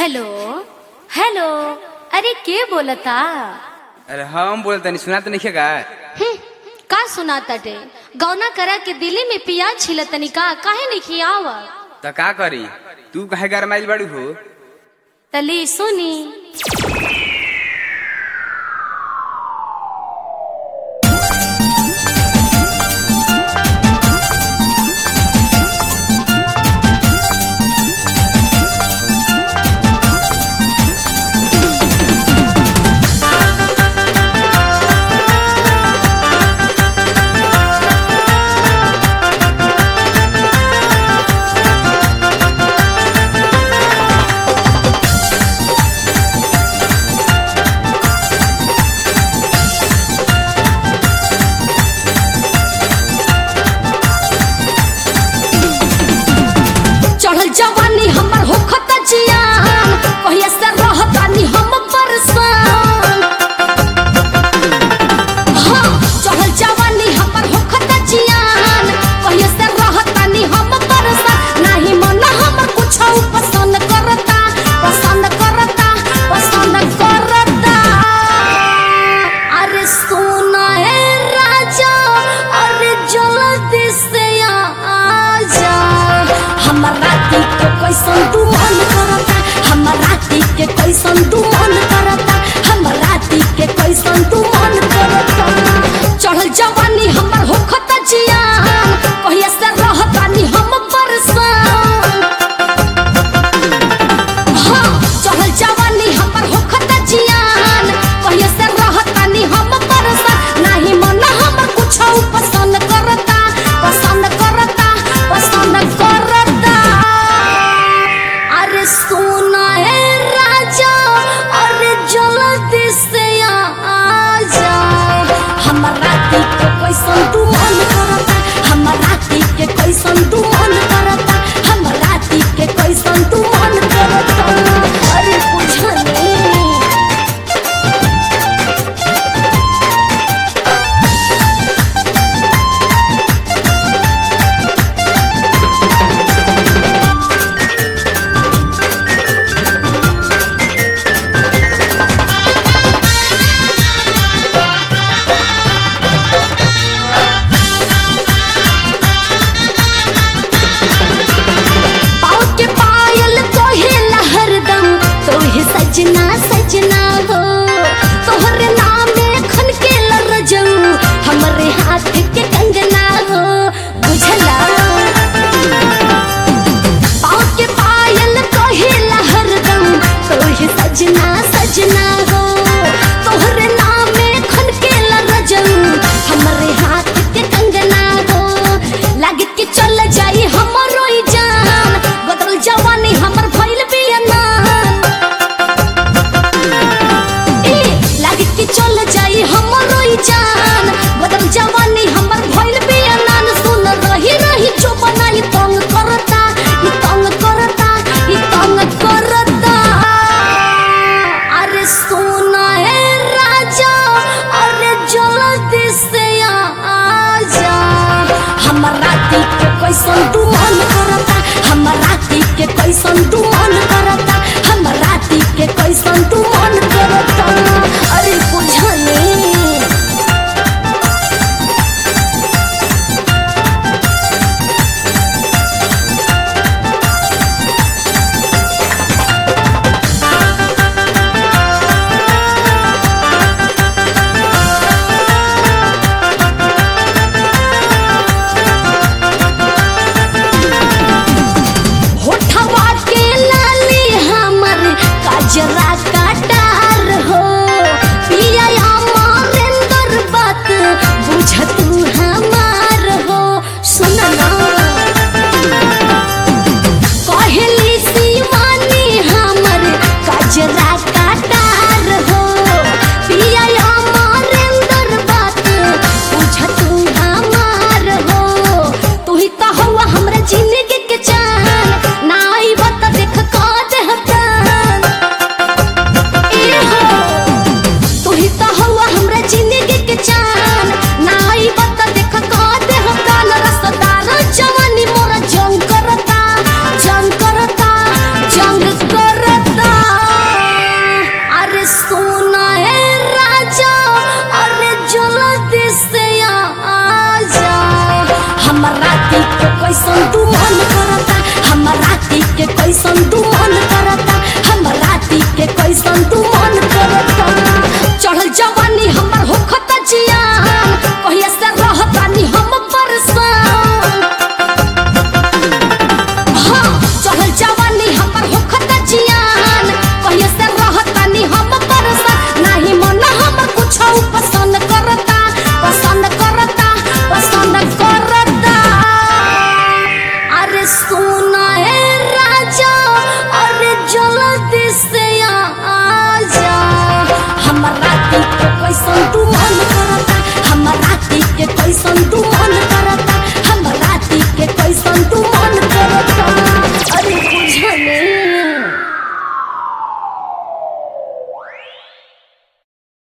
Hello hello. अरे के बोलता? अरे हम बोलता नहीं, सुना तो नहीं का? का सुनाता टे? गौना करा के दिल्ली में पियाज छिलतनी का काहे नहीं खियावा? तो का करी, तू कहे गरमाइल बड़ू हो? तली सुनी। जवानी हमर होखत जियान, कहिया से रहतानी हम परेशान। हाँ, चढ़ल जवानी हमर होखत जियान, कहिया से रहतानी हम परेशान। नाही मन हमर कुछो पसंद करता, पसंद करता, पसंद करता। अरे सोना है राजा, अरे जल्दी से आ जा। हमर राती के कैसन तू मन करता, हमर राती के कैसन तू मन करता, हमर राती के कैसन तू मन करता। चढ़ल जवानी हमर होखत जियान, कहिया से रहतानी हम परेशान। हाँ, चढ़ल जवानी हमर होखत जियान, कहिया से रहतानी हम परेशान। नाही मन हमर कुछो पसंद करता, पसंद करता, पसंद करता। अरे सोना है राजा, अरे जल्दी से आ जा। हमर राती के कैसन तू मन करता, हमर राती के कैसन तू मन करता, हमर राती के कैसन तू मन करता। अरे बुझनी। सजना सजना हो तोहरे नाम में खन के लरजऊ, हमरे हाथ के कंगना हो बुझला। पाँव के पायल कहेला हरदम, तोहे सजना सजना हो तोहरे नाम में खन के लरजऊ, हमरे हाथ के कंगना हो। लागे के चल जाई हमरो जान, बदल जवानी हमर भइल बियाना। कैसन तू मन करता हम राती के कैसन तू